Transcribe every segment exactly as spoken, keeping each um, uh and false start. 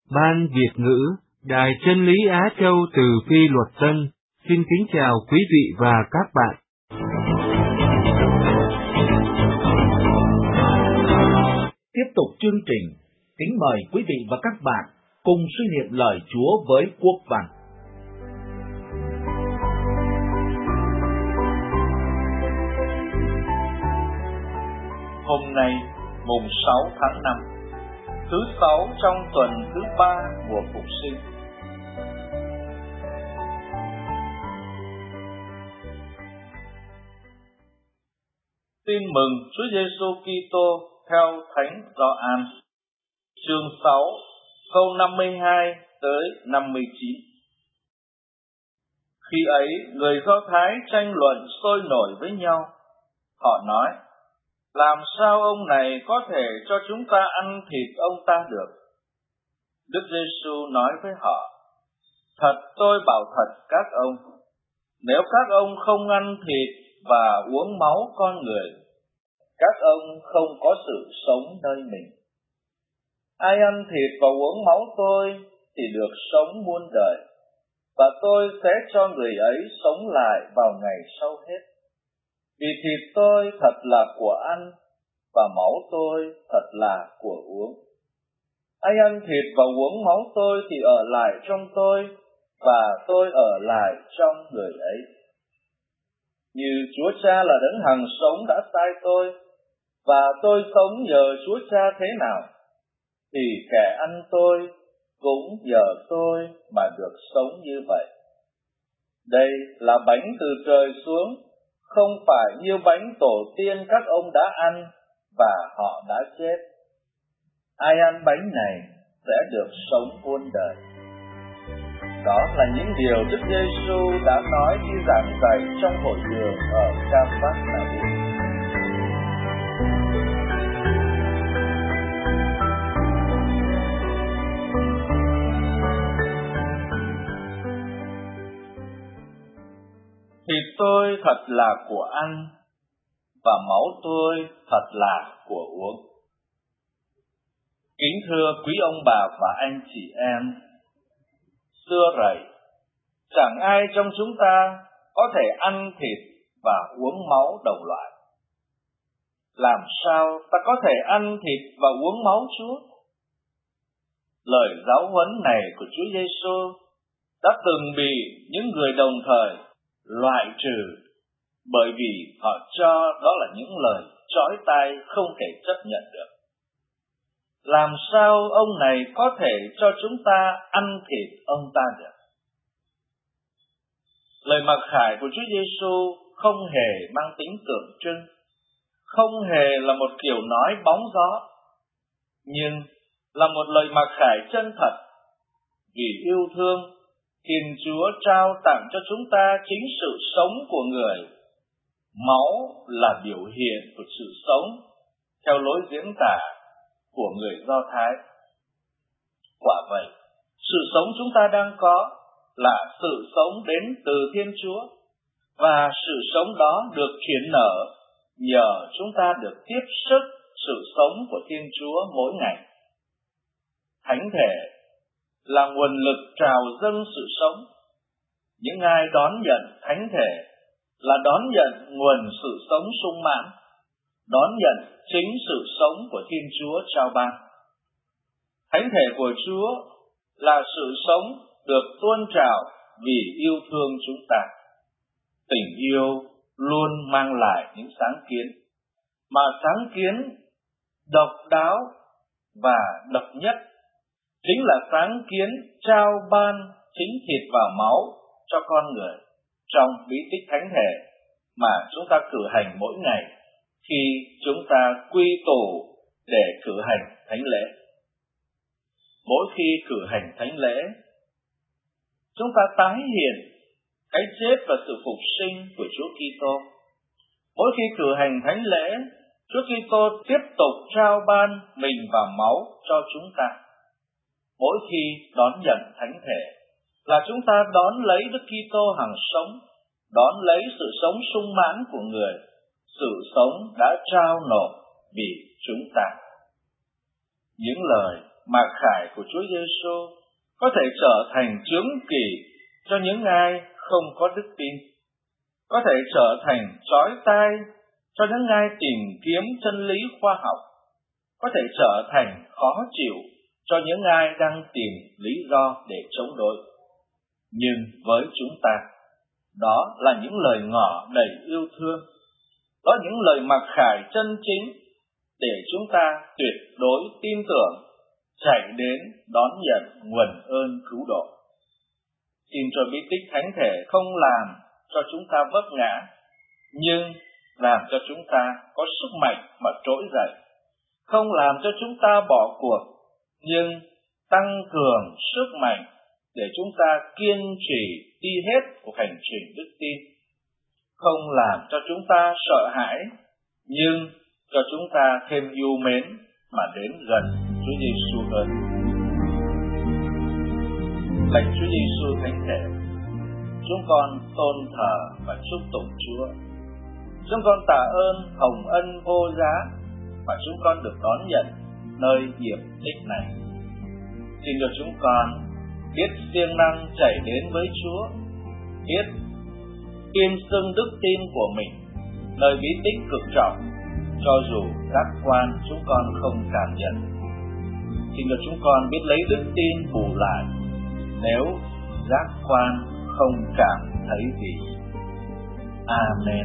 Ban Việt ngữ, Đài Chân lý Á Châu từ Phi Luật Tân, xin kính chào quý vị và các bạn. Tiếp tục chương trình, kính mời quý vị và các bạn cùng suy niệm lời Chúa với Quốc Văn. Hôm nay, mùng sáu tháng năm, thứ sáu trong tuần thứ ba mùa Phục sinh. Tin mừng Chúa Giêsu Kitô theo Thánh Gioan, chương sáu, câu năm mươi hai tới năm mươi chín. Khi ấy, người Do Thái tranh luận sôi nổi với nhau. Họ nói: làm sao ông này có thể cho chúng ta ăn thịt ông ta được? Đức Giêsu nói với họ: thật tôi bảo thật các ông, nếu các ông không ăn thịt và uống máu con người, các ông không có sự sống nơi mình. Ai ăn thịt và uống máu tôi thì được sống muôn đời, và tôi sẽ cho người ấy sống lại vào ngày sau hết. Vì thịt tôi thật là của ăn, và máu tôi thật là của uống. Ai ăn thịt và uống máu tôi thì ở lại trong tôi, và tôi ở lại trong người ấy. Như Chúa Cha là đấng hằng sống đã sai tôi, và tôi sống nhờ Chúa Cha thế nào, thì kẻ ăn tôi cũng nhờ tôi mà được sống như vậy. Đây là bánh từ trời xuống, không phải như bánh tổ tiên các ông đã ăn và họ đã chết. Ai ăn bánh này sẽ được sống muôn đời. Đó là những điều Đức Giêsu đã nói khi giảng dạy trong hội đường ở Ca-pác-nao-um. Thịt tôi thật là của ăn, và máu tôi thật là của uống. Kính thưa quý ông bà và anh chị em, xưa rầy, chẳng ai trong chúng ta có thể ăn thịt và uống máu đồng loại. Làm sao ta có thể ăn thịt và uống máu Chúa? Lời giáo huấn này của Chúa Giêsu đã từng bị những người đồng thời loại trừ, bởi vì họ cho đó là những lời chói tai không thể chấp nhận được. Làm sao ông này có thể cho chúng ta ăn thịt ông ta được? Lời mặc khải của Chúa Giêsu không hề mang tính tượng trưng, không hề là một kiểu nói bóng gió, nhưng là một lời mặc khải chân thật. Vì yêu thương, Thiên Chúa trao tặng cho chúng ta chính sự sống của người. Máu là biểu hiện của sự sống, theo lối diễn tả của người Do Thái. Quả vậy, sự sống chúng ta đang có là sự sống đến từ Thiên Chúa, và sự sống đó được chuyển nở nhờ chúng ta được tiếp sức sự sống của Thiên Chúa mỗi ngày. Thánh thể là nguồn lực trào dâng sự sống. Những ai đón nhận thánh thể là đón nhận nguồn sự sống sung mãn, đón nhận chính sự sống của Thiên Chúa trao ban. Thánh thể của Chúa là sự sống được tuôn trào vì yêu thương chúng ta. Tình yêu luôn mang lại những sáng kiến, mà sáng kiến độc đáo và độc nhất chính là sáng kiến trao ban chính thịt và máu cho con người trong bí tích thánh thể mà chúng ta cử hành mỗi ngày khi chúng ta quy tụ để cử hành thánh lễ. Mỗi khi cử hành thánh lễ, chúng ta tái hiện cái chết và sự phục sinh của Chúa Kitô. Mỗi khi cử hành thánh lễ, Chúa Kitô tiếp tục trao ban mình và máu cho chúng ta. Mỗi khi đón nhận thánh thể là chúng ta đón lấy Đức Kitô hằng sống, đón lấy sự sống sung mãn của người, sự sống đã trao nộp vì chúng ta. Những lời mặc khải của Chúa Giêsu có thể trở thành chướng kỷ cho những ai không có đức tin, có thể trở thành trói tai cho những ai tìm kiếm chân lý khoa học, có thể trở thành khó chịu cho những ai đang tìm lý do để chống đối. Nhưng với chúng ta, đó là những lời ngỏ đầy yêu thương, đó là những lời mặc khải chân chính để chúng ta tuyệt đối tin tưởng, chạy đến đón nhận nguồn ơn cứu độ. Xin cho bí tích thánh thể không làm cho chúng ta vấp ngã, nhưng làm cho chúng ta có sức mạnh mà trỗi dậy, không làm cho chúng ta bỏ cuộc, nhưng tăng cường sức mạnh để chúng ta kiên trì đi hết cuộc hành trình đức tin, không làm cho chúng ta sợ hãi, nhưng cho chúng ta thêm yêu mến mà đến gần Chúa Giêsu hơn. Lạy Chúa Giêsu thánh thể, chúng con tôn thờ và chúc tụng Chúa. Chúng con tạ ơn hồng ân vô giá mà chúng con được đón nhận nơi hiệp tích này. Xin cho chúng con biết siêng năng chạy đến với Chúa, biết tuyên xưng đức tin của mình nơi bí tích cực trọng, cho dù giác quan chúng con không cảm nhận. Xin cho chúng con biết lấy đức tin bù lại nếu giác quan không cảm thấy gì. Amen.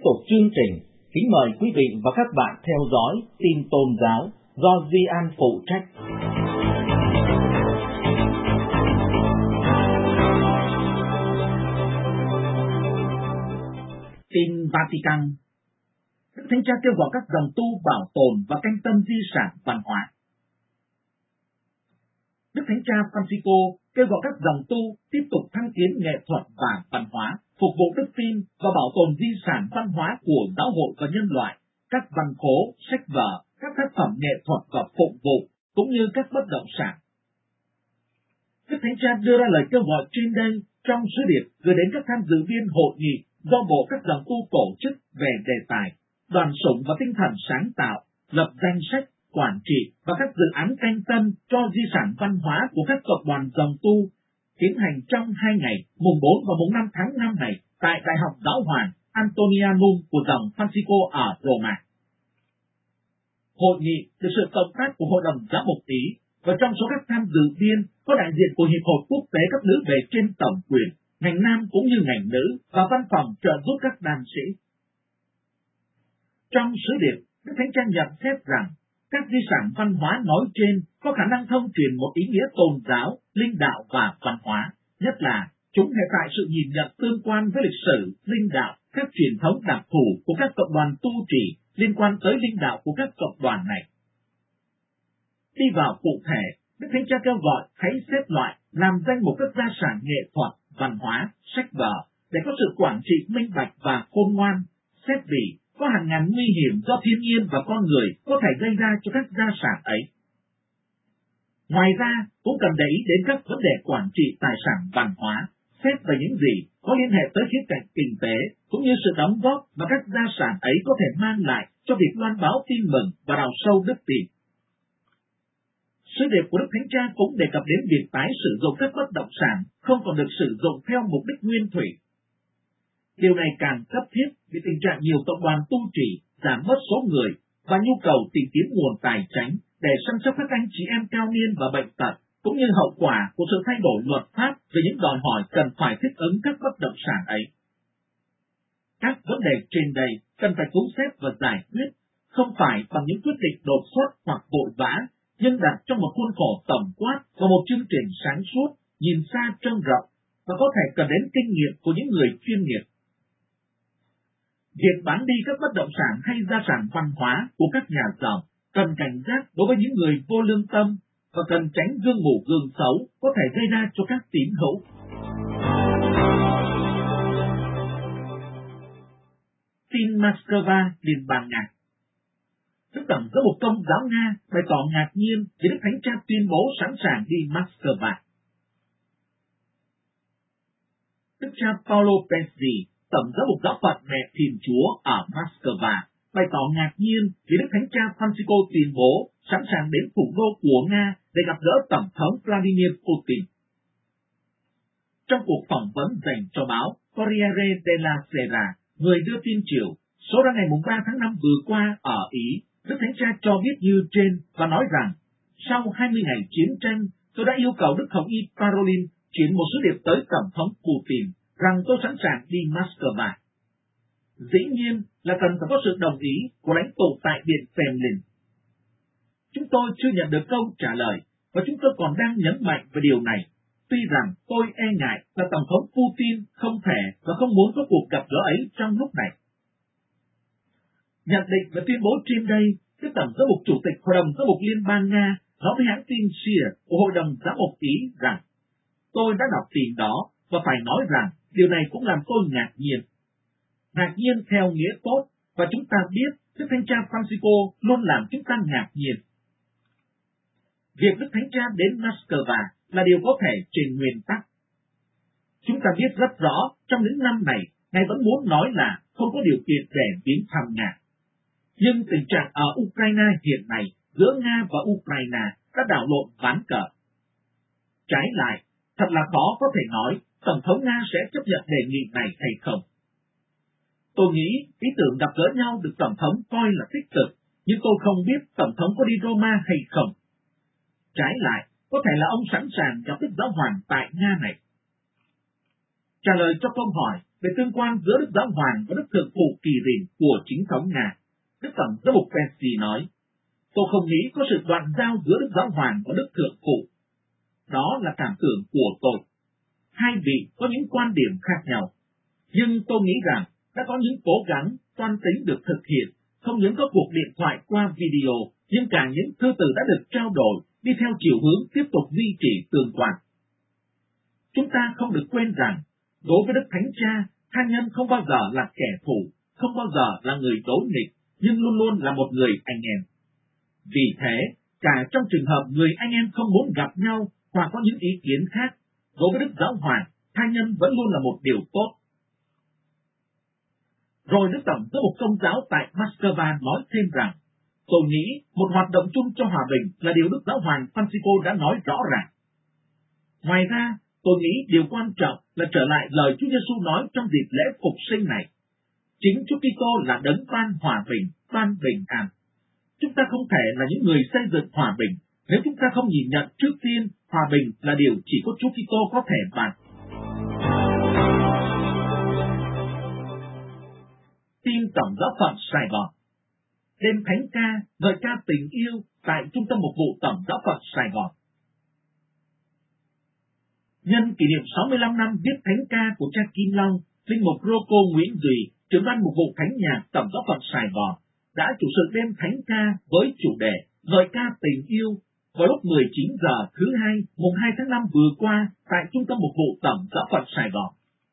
tục chương trình, kính mời quý vị và các bạn theo dõi tin tôn giáo do Duy An phụ trách. Tin Vatican. Đức Thánh Cha kêu gọi các dòng tu bảo tồn và canh tâm di sản văn hóa. Đức Thánh Cha Francisco kêu gọi các dòng tu tiếp tục thăng tiến nghệ thuật và văn hóa, phục vụ đức tin và bảo tồn di sản văn hóa của giáo hội và nhân loại, các văn khố, sách vở, các tác phẩm nghệ thuật và phụng vụ, cũng như các bất động sản. Đức Thánh Cha đưa ra lời kêu gọi trên đây trong sứ điệp gửi đến các tham dự viên hội nghị do Bộ các dòng tu tổ chức về đề tài đoàn sủng và tinh thần sáng tạo, lập danh sách, quản trị và các dự án canh tâm cho di sản văn hóa của các cộng đoàn dòng tu, tiến hành trong hai ngày, mùng bốn và mùng năm tháng năm này tại Đại học Giáo hoàng Antonianum của dòng Francisco ở Roma. Hội nghị được sự cộng tác của Hội đồng Giám mục Ý, và trong số các tham dự viên có đại diện của Hiệp hội Quốc tế các nữ bề trên tổng quyền, ngành nam cũng như ngành nữ, và văn phòng trợ giúp các đàn sĩ. Trong sứ điệp, Đức Thánh Cha nhận xét rằng các di sản văn hóa nói trên có khả năng thông truyền một ý nghĩa tôn giáo, linh đạo và văn hóa, nhất là chúng hệ tại sự nhìn nhận tương quan với lịch sử, linh đạo, các truyền thống đặc thù của các cộng đoàn tu trì liên quan tới linh đạo của các cộng đoàn này. Đi vào cụ thể, Đức Thánh Cha kêu gọi hãy xếp loại, làm danh mục các gia sản nghệ thuật, văn hóa, sách vở để có sự quản trị minh bạch và khôn ngoan, xét vì có hàng ngàn nguy hiểm do thiên nhiên và con người có thể gây ra cho các gia sản ấy. Ngoài ra, cũng cần để ý đến các vấn đề quản trị tài sản văn hóa, xét về những gì có liên hệ tới khía cạnh kinh tế, cũng như sự đóng góp mà các gia sản ấy có thể mang lại cho việc loan báo tin mừng và đào sâu đức tin. Sứ điệp của Đức Thánh Cha cũng đề cập đến việc tái sử dụng các bất động sản không còn được sử dụng theo mục đích nguyên thủy. Điều này càng cấp thiết vì tình trạng nhiều cộng đoàn tu trì giảm mất số người và nhu cầu tìm kiếm nguồn tài chánh để chăm sóc các anh chị em cao niên và bệnh tật, cũng như hậu quả của sự thay đổi luật pháp về những đòi hỏi cần phải thích ứng các bất động sản ấy. Các vấn đề trên đây cần phải cứu xét và giải quyết, không phải bằng những quyết định đột xuất hoặc vội vã, nhưng đặt trong một khuôn khổ tổng quát và một chương trình sáng suốt, nhìn xa trông rộng, và có thể cần đến kinh nghiệm của những người chuyên nghiệp. Việc bán đi các bất động sản hay gia sản văn hóa của các nhà giàu cần cảnh giác đối với những người vô lương tâm, và cần tránh gương mù gương xấu có thể gây ra cho các tín hữu. Tin Moscow, Liên bang Nga. Đức Tổng giám mục Công giáo Nga bày tỏ ngạc nhiên vì Đức Thánh Cha tuyên bố sẵn sàng đi Moscow. Đức cha Paolo Pensi, Tổng giám mục Giáo phận Mẹ Thiên Chúa ở Moscow, bày tỏ ngạc nhiên vì Đức Thánh Cha Francisco tuyên bố sẵn sàng đến thủ đô của Nga để gặp gỡ Tổng thống Vladimir Putin. Trong cuộc phỏng vấn dành cho báo Corriere della Sera, người đưa tin chiều, số ra ngày ba tháng năm vừa qua ở Ý, Đức Thánh Cha cho biết như trên và nói rằng, sau hai mươi ngày chiến tranh, tôi đã yêu cầu Đức Hồng Y Parolin chuyển một sứ điệp tới Tổng thống Putin rằng tôi sẵn sàng đi Moscow. Dĩ nhiên là cần phải có sự đồng ý của lãnh tụ tại Điện Kremlin. Chúng tôi chưa nhận được câu trả lời, và chúng tôi còn đang nhấn mạnh về điều này, tuy rằng tôi e ngại là Tổng thống Putin không thể và không muốn có cuộc gặp gỡ ấy trong lúc này. Nhận định về tuyên bố trên đây, Đức Tổng giám mục Chủ tịch Hội đồng Giám mục Liên bang Nga nói với hãng tin xê i a của Hội đồng Giám mục Ý rằng, tôi đã đọc tin đó và phải nói rằng điều này cũng làm tôi ngạc nhiên. Ngạc nhiên theo nghĩa tốt, và chúng ta biết Đức Thánh Cha Francisco luôn làm chúng ta ngạc nhiên. Việc Đức Thánh Cha đến Moscow là điều có thể trên nguyên tắc. Chúng ta biết rất rõ trong những năm này, Ngài vẫn muốn nói là không có điều kiện để viếng thăm Nga. Nhưng tình trạng ở Ukraine hiện nay giữa Nga và Ukraine đã đảo lộn ván cờ. Trái lại, thật là khó có thể nói Tổng thống Nga sẽ chấp nhận đề nghị này hay không. Tôi nghĩ ý tưởng gặp gỡ nhau được Tổng thống coi là tích cực, nhưng tôi không biết Tổng thống có đi Roma hay không. Trái lại, có thể là ông sẵn sàng gặp Đức Giáo hoàng tại Nga này. Trả lời cho câu hỏi về tương quan giữa Đức Giáo Hoàng và Đức Thượng phụ Kỳ Rìn của chính thống Nga. Đức Tổng giám mục Percy nói, tôi không nghĩ có sự đoạn giao giữa Đức Giáo Hoàng và Đức Thượng phụ. Đó là cảm tưởng của tôi. Hai vị có những quan điểm khác nhau, nhưng tôi nghĩ rằng đã có những cố gắng toan tính được thực hiện, không những có cuộc điện thoại qua video, nhưng cả những thư từ đã được trao đổi đi theo chiều hướng tiếp tục duy trì tương quan. Chúng ta không được quên rằng, đối với Đức Thánh Cha, tha nhân không bao giờ là kẻ thù, không bao giờ là người đối nghịch, nhưng luôn luôn là một người anh em. Vì thế, cả trong trường hợp người anh em không muốn gặp nhau hoặc có những ý kiến khác, đối với Đức Giáo Hoàng, tha nhân vẫn luôn là một điều tốt. Rồi Đức Tổng giám mục Công giáo tại Moscow nói thêm rằng, tôi nghĩ một hoạt động chung cho hòa bình là điều Đức Giáo Hoàng Francisco đã nói rõ ràng. Ngoài ra, tôi nghĩ điều quan trọng là trở lại lời Chúa Giêsu nói trong dịp lễ phục sinh này. Chính Chúa Kitô là đấng ban hòa bình, ban bình an. Chúng ta không thể là những người xây dựng hòa bình nếu chúng ta không nhìn nhận trước tiên hòa bình là điều chỉ có Chúa Kitô có thể ban. Tin Tổng giáo phận Sài Gòn. Đêm thánh ca, ngợi ca tình yêu tại Trung tâm Mục vụ Tổng giáo phận Sài Gòn. Nhân kỷ niệm sáu mươi lăm năm viết thánh ca của cha Kim Long, linh mục Rocco Nguyễn Duy, trưởng ban mục vụ thánh nhạc Tổng giáo phận Sài Gòn, đã chủ sự đêm thánh ca với chủ đề ngợi ca tình yêu vào lúc mười chín giờ thứ hai, mùng hai tháng năm vừa qua tại Trung tâm Mục vụ Tổng giáo phận Sài Gòn.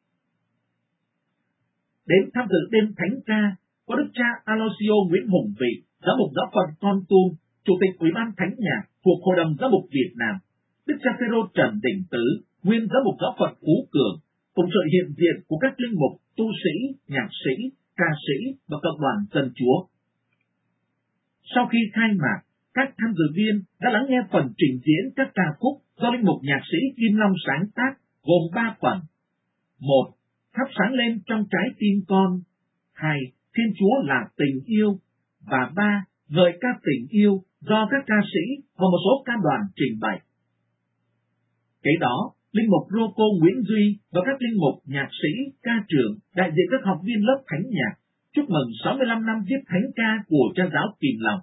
Đến tham dự đêm thánh ca có Đức cha Aloysio Nguyễn Hùng Vị, giám mục giáo phận Con Tum, chủ tịch Ủy ban Thánh nhạc thuộc Hội đồng Giám mục Việt Nam, Đức cha Phêrô Trần Đình Tứ, nguyên giám mục giáo phận Phú Cường, cùng sự hiện diện của các linh mục, tu sĩ, nhạc sĩ, ca sĩ và cộng đoàn dân Chúa. Sau khi khai mạc, các tham dự viên đã lắng nghe phần trình diễn các ca khúc do linh mục nhạc sĩ Kim Long sáng tác, gồm ba phần. Một, thắp sáng lên trong trái tim con. Hai, Thiên Chúa là tình yêu. Và ba, ngợi ca tình yêu do các ca sĩ và một số ca đoàn trình bày. Kế đó, linh mục Rocco Nguyễn Duy và các linh mục, nhạc sĩ, ca trưởng, đại diện các học viên lớp thánh nhạc chúc mừng sáu mươi lăm năm viết thánh ca của cha giáo Kim Long.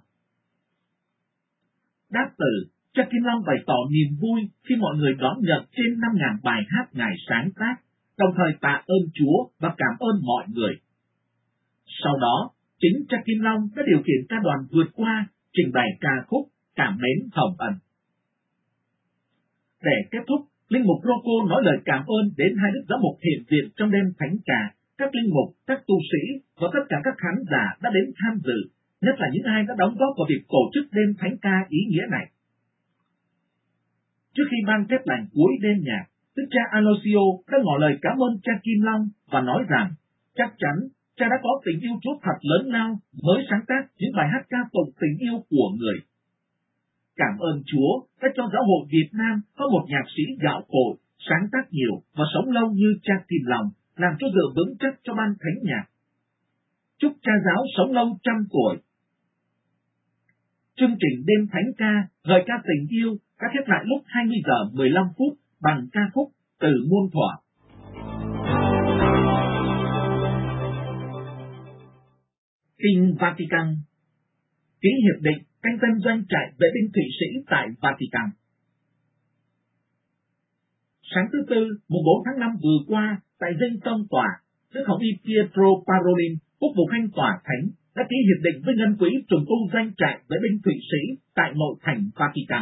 Đáp từ, cha Kim Long bày tỏ niềm vui khi mọi người đón nhận trên năm nghìn bài hát Ngài sáng tác, đồng thời tạ ơn Chúa và cảm ơn mọi người. Sau đó, chính cha Kim Long đã điều khiển ca đoàn vượt qua, trình bày ca khúc Cảm mến hồng ân. Để kết thúc, linh mục Rocco nói lời cảm ơn đến hai đức giám mục hiện diện trong đêm thánh ca, các linh mục, các tu sĩ và tất cả các khán giả đã đến tham dự, nhất là những ai đã đóng góp vào việc tổ chức đêm thánh ca ý nghĩa này. Trước khi ban phép lành cuối đêm nhạc, Đức cha Aloysio đã ngỏ lời cảm ơn cha Kim Long và nói rằng chắc chắn cha đã có tình yêu Chúa thật lớn lao mới sáng tác những bài hát ca tụng tình yêu của người. Cảm ơn Chúa đã cho giáo hội Việt Nam có một nhạc sĩ gạo cội, sáng tác nhiều và sống lâu như cha Kim Long, làm cho dựa vững chắc cho ban thánh nhạc. Chúc cha giáo sống lâu trăm tuổi. Chương trình đêm thánh ca, ngợi ca tình yêu đã khép lại lúc hai mươi giờ mười lăm phút bằng ca khúc Từ muôn thuở. Kinh Vatican. Ký hiệp định canh tân doanh trại vệ binh Thụy Sĩ tại Vatican. Sáng thứ Tư, mùng bốn tháng năm vừa qua, tại dinh tông tòa, Đức Hồng y Pietro Parolin, quốc vụ khanh tòa thánh, đã ký hiệp định với ngân quỹ trùng tu doanh trại vệ binh Thụy Sĩ tại nội thành Vatican.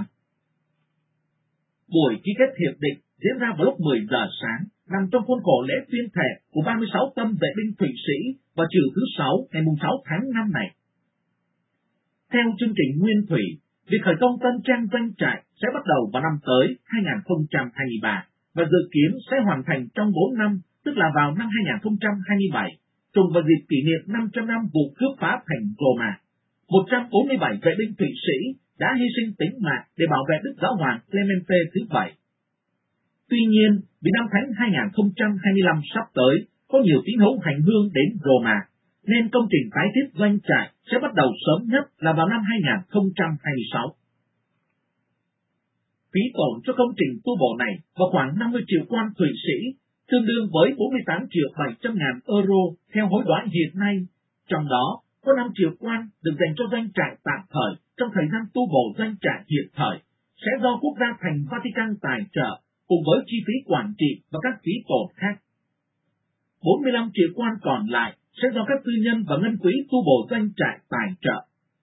Buổi ký kết hiệp định diễn ra vào lúc mười giờ sáng, nằm trong khuôn khổ lễ tuyên thệ của ba mươi sáu tâm vệ binh Thụy Sĩ vào chiều thứ Sáu ngày sáu tháng năm này. Theo chương trình nguyên thủy, việc khởi công tân trang doanh trại sẽ bắt đầu vào năm tới hai nghìn không trăm hai mươi ba và dự kiến sẽ hoàn thành trong bốn năm, tức là vào năm hai nghìn không trăm hai mươi bảy, trùng vào dịp kỷ niệm năm trăm năm vụ cướp phá thành Roma. một trăm bốn mươi bảy vệ binh Thụy Sĩ đã hy sinh tính mạng để bảo vệ Đức Giáo hoàng Clemente thứ bảy. Tuy nhiên, vì năm Thánh hai nghìn không trăm hai mươi lăm sắp tới có nhiều tín hữu hành hương đến Roma, nên công trình tái thiết doanh trại sẽ bắt đầu sớm nhất là vào năm hai nghìn không trăm hai mươi sáu. Phí tổn cho công trình tu bổ này vào khoảng năm mươi triệu quan Thụy Sĩ, tương đương với bốn mươi tám triệu bảy trăm ngàn euro theo hối đoái hiện nay. Trong đó, có năm triệu quan được dành cho doanh trại tạm thời trong thời gian tu bổ doanh trại hiện thời, sẽ do quốc gia thành Vatican tài trợ, cùng với chi phí quản trị và các phí tổn khác. bốn mươi lăm triệu quan còn lại sẽ do các tư nhân và ngân quỹ tu bổ doanh trại tài trợ.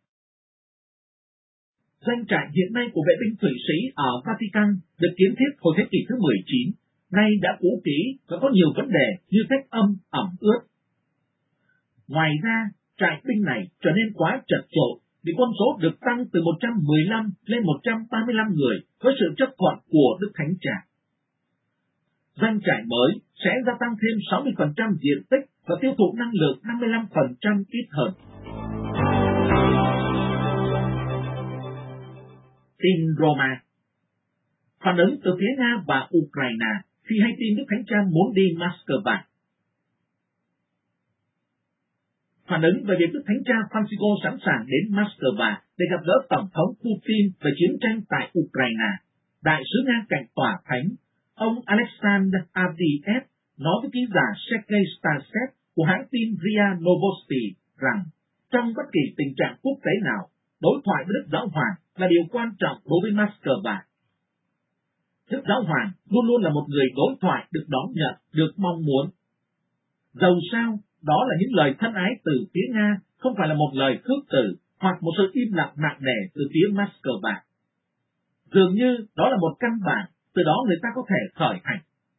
Doanh trại hiện nay của vệ binh Thụy Sĩ ở Vatican được kiến thiết hồi thế kỷ thứ mười chín, nay đã cũ kỹ và có nhiều vấn đề như cách âm, ẩm ướt. Ngoài ra, trại binh này trở nên quá chật chội vì quân số được tăng từ một trăm mười lăm lên một trăm ba mươi lăm người với sự chấp thuận của Đức Thánh Cha. Doanh trại mới sẽ gia tăng thêm sáu mươi phần trăm diện tích và tiêu thụ năng lượng năm mươi lăm phần trăm ít hơn. Tin Roma. Phản ứng từ phía Nga và Ukraine khi hay tin Đức Thánh Cha muốn đi Moscow. Phản ứng về việc Đức Thánh Cha Francisco sẵn sàng đến Moscow để gặp gỡ Tổng thống Putin về chiến tranh tại Ukraine, Đại sứ Nga cạnh tòa thánh, ông Alexander Avdiev nói với ký giả Sergei Stasev của hãng tin rê i a Novosti rằng trong bất kỳ tình trạng quốc tế nào, đối thoại với Đức Giáo Hoàng là điều quan trọng đối với Moscow. Đức Giáo Hoàng luôn luôn là một người đối thoại được đón nhận, được mong muốn. Dầu sao, đó là những lời thân ái từ phía Nga, không phải là một lời khước từ hoặc một sự im lặng nặng nề từ phía Moscow. Dường như đó là một căn bản, từ đó người ta có thể khởi hành.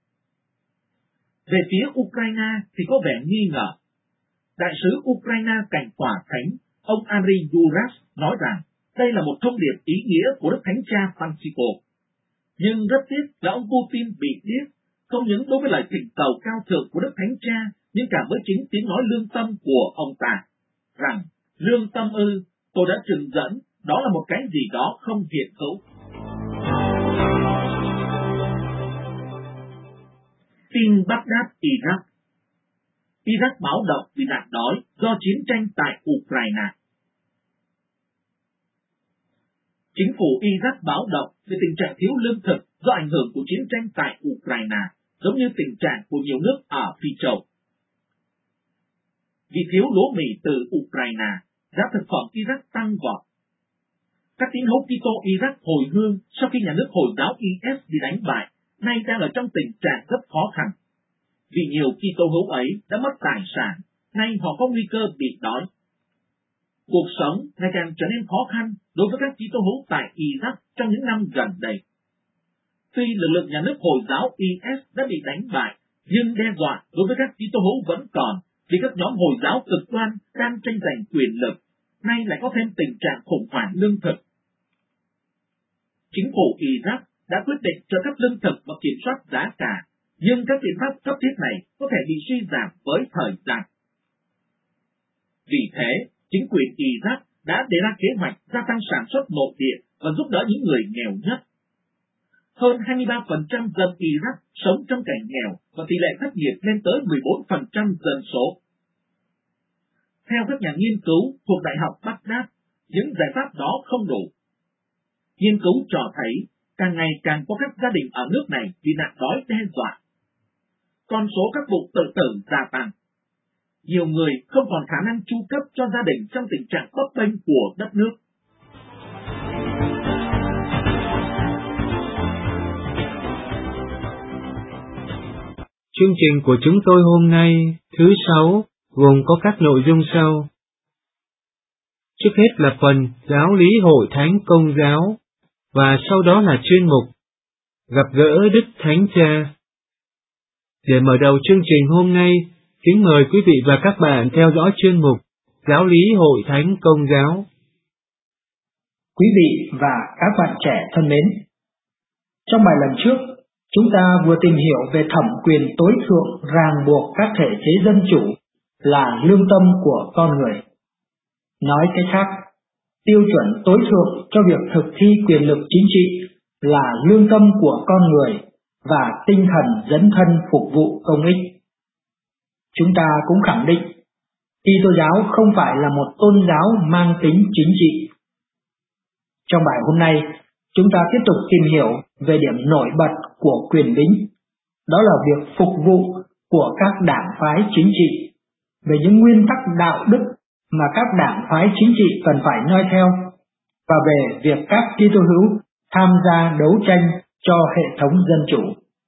Về phía Ukraine thì có vẻ nghi ngờ. Đại sứ Ukraine cạnh tòa thánh, ông Andriy Yuras nói rằng đây là một thông điệp ý nghĩa của Đức Thánh Cha Francisco. Nhưng rất tiếc là ông Putin bị điếc, không những đối với lời thỉnh cầu cao thượng của Đức Thánh Cha, nhưng cả với chính tiếng nói lương tâm của ông ta, rằng lương tâm ư, tôi đã trừng dẫn, đó là một cái gì đó không hiện hữu. Tin Baghdad, Iraq. Iraq báo động vì nạn đói do chiến tranh tại Ukraine. Chính phủ Iraq báo động về tình trạng thiếu lương thực do ảnh hưởng của chiến tranh tại Ukraine, giống như tình trạng của nhiều nước ở Phi Châu. Vì thiếu lúa mì từ Ukraine, giá thực phẩm Iraq tăng vọt. Các tín hữu Kitô Iraq hồi hương sau khi nhà nước Hồi giáo i ét bị đánh bại, nay đang ở trong tình trạng rất khó khăn. Vì nhiều Kitô hữu ấy đã mất tài sản, nay họ có nguy cơ bị đói. Cuộc sống ngày càng trở nên khó khăn đối với các Kitô hữu tại Iraq trong những năm gần đây. Tuy lực lượng nhà nước Hồi giáo i ét đã bị đánh bại, nhưng đe dọa đối với các Kitô hữu vẫn còn, vì các nhóm Hồi giáo cực đoan đang tranh giành quyền lực, nay lại có thêm tình trạng khủng hoảng lương thực. Chính phủ Iraq đã quyết định trợ cấp lương thực và kiểm soát giá cả, nhưng các biện pháp cấp thiết này có thể bị suy giảm với thời gian. Vì thế, chính quyền Iraq đã đề ra kế hoạch gia tăng sản xuất nội địa và giúp đỡ những người nghèo nhất. Hơn hai mươi ba phần trăm dân Iraq sống trong cảnh nghèo và tỷ lệ thất nghiệp lên tới mười bốn phần trăm dân số. Theo các nhà nghiên cứu thuộc Đại học Baghdad, những giải pháp đó không đủ. Nghiên cứu cho thấy càng ngày càng có các gia đình ở nước này bị nạn đói đe dọa. Con số các vụ tự tử gia tăng. Nhiều người không còn khả năng chu cấp cho gia đình trong tình trạng bấp bênh của đất nước. Chương trình của chúng tôi hôm nay, thứ sáu, gồm có các nội dung sau. Trước hết là phần giáo lý Hội Thánh Công giáo, và sau đó là chuyên mục Gặp gỡ Đức Thánh Cha. Để mở đầu chương trình hôm nay, kính mời quý vị và các bạn theo dõi chuyên mục Giáo lý Hội Thánh Công giáo. Quý vị và các bạn trẻ thân mến, trong bài lần trước, chúng ta vừa tìm hiểu về thẩm quyền tối thượng ràng buộc các thể chế dân chủ là lương tâm của con người. Nói cách khác, tiêu chuẩn tối thượng cho việc thực thi quyền lực chính trị là lương tâm của con người và tinh thần dấn thân phục vụ công ích. Chúng ta cũng khẳng định, Kitô giáo không phải là một tôn giáo mang tính chính trị. Trong bài hôm nay, chúng ta tiếp tục tìm hiểu về điểm nổi bật của quyền bính, đó là việc phục vụ của các đảng phái chính trị, về những nguyên tắc đạo đức mà các đảng phái chính trị cần phải noi theo, và về việc các Kitô hữu tham gia đấu tranh cho hệ thống dân chủ.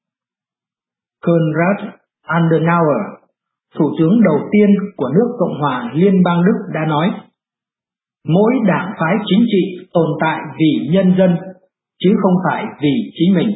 Konrad Adenauer, thủ tướng đầu tiên của nước Cộng hòa Liên bang Đức đã nói, mỗi đảng phái chính trị tồn tại vì nhân dân, chứ không phải vì chính mình.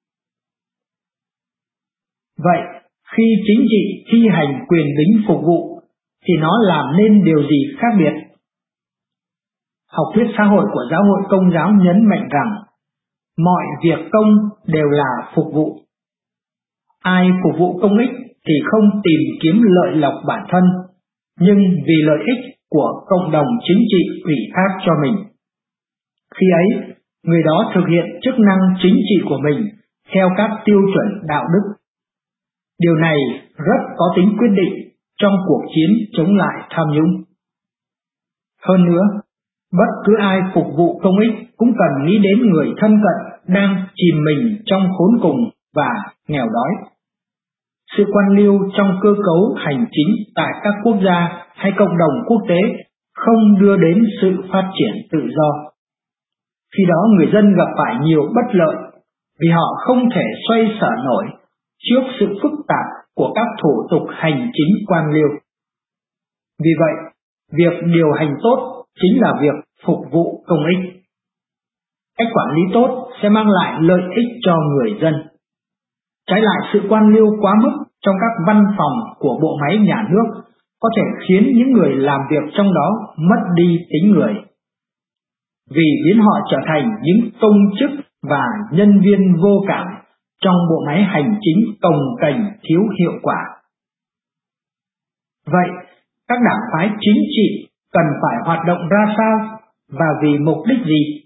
Vậy, khi chính trị thi hành quyền bính phục vụ, thì nó làm nên điều gì khác biệt? Học thuyết xã hội của giáo hội Công giáo nhấn mạnh rằng, mọi việc công đều là phục vụ. Ai phục vụ công ích thì không tìm kiếm lợi lộc bản thân, nhưng vì lợi ích của cộng đồng chính trị ủy thác cho mình. Khi ấy, người đó thực hiện chức năng chính trị của mình theo các tiêu chuẩn đạo đức. Điều này rất có tính quyết định trong cuộc chiến chống lại tham nhũng. Hơn nữa, bất cứ ai phục vụ công ích cũng cần nghĩ đến người thân cận đang chìm mình trong khốn cùng và nghèo đói. Sự quan liêu trong cơ cấu hành chính tại các quốc gia hay cộng đồng quốc tế không đưa đến sự phát triển tự do. Khi đó người dân gặp phải nhiều bất lợi vì họ không thể xoay sở nổi trước sự phức tạp của các thủ tục hành chính quan liêu. Vì vậy, việc điều hành tốt chính là việc phục vụ công ích. Cách quản lý tốt sẽ mang lại lợi ích cho người dân. Trái lại, sự quan liêu quá mức trong các văn phòng của bộ máy nhà nước có thể khiến những người làm việc trong đó mất đi tính người, vì biến họ trở thành những công chức và nhân viên vô cảm trong bộ máy hành chính cồng kềnh thiếu hiệu quả. Vậy, các đảng phái chính trị cần phải hoạt động ra sao và vì mục đích gì?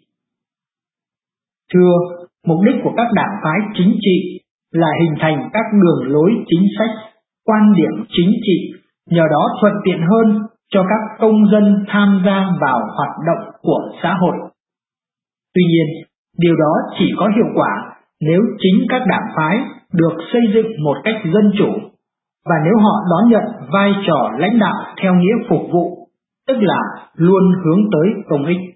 Thưa, mục đích của các đảng phái chính trị là hình thành các đường lối chính sách, quan điểm chính trị, nhờ đó thuận tiện hơn cho các công dân tham gia vào hoạt động của xã hội. Tuy nhiên, điều đó chỉ có hiệu quả nếu chính các đảng phái được xây dựng một cách dân chủ, và nếu họ đón nhận vai trò lãnh đạo theo nghĩa phục vụ, tức là luôn hướng tới công ích.